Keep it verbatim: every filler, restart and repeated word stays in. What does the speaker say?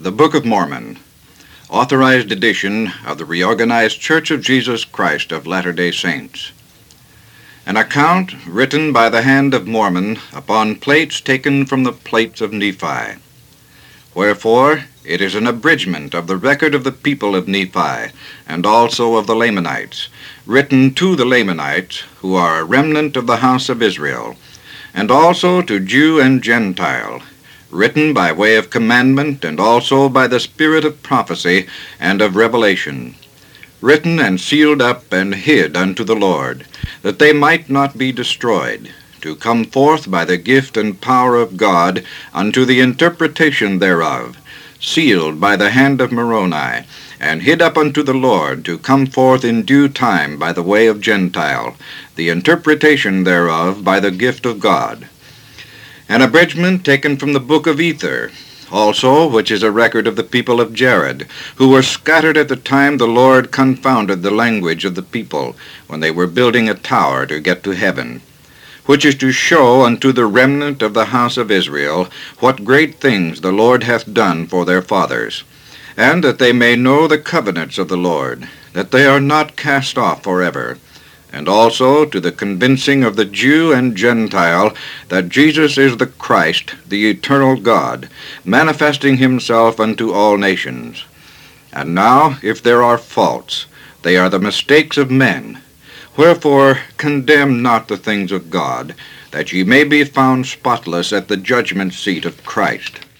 The Book of Mormon, authorized edition of the Reorganized Church of Jesus Christ of Latter-day Saints. An account written by the hand of Mormon upon plates taken from the plates of Nephi. Wherefore, it is an abridgment of the record of the people of Nephi, and also of the Lamanites, written to the Lamanites, who are a remnant of the house of Israel, and also to Jew and Gentile, written by way of commandment, and also by the spirit of prophecy and of revelation, written and sealed up and hid unto the Lord, that they might not be destroyed, to come forth by the gift and power of God unto the interpretation thereof, sealed by the hand of Moroni, and hid up unto the Lord, to come forth in due time by the way of Gentile, the interpretation thereof by the gift of God. An abridgment taken from the book of Ether, also, which is a record of the people of Jared, who were scattered at the time the Lord confounded the language of the people, when they were building a tower to get to heaven, which is to show unto the remnant of the house of Israel what great things the Lord hath done for their fathers, and that they may know the covenants of the Lord, that they are not cast off forever, and also to the convincing of the Jew and Gentile that Jesus is the Christ, the eternal God, manifesting himself unto all nations. And now, if there are faults, they are the mistakes of men. Wherefore condemn not the things of God, that ye may be found spotless at the judgment seat of Christ.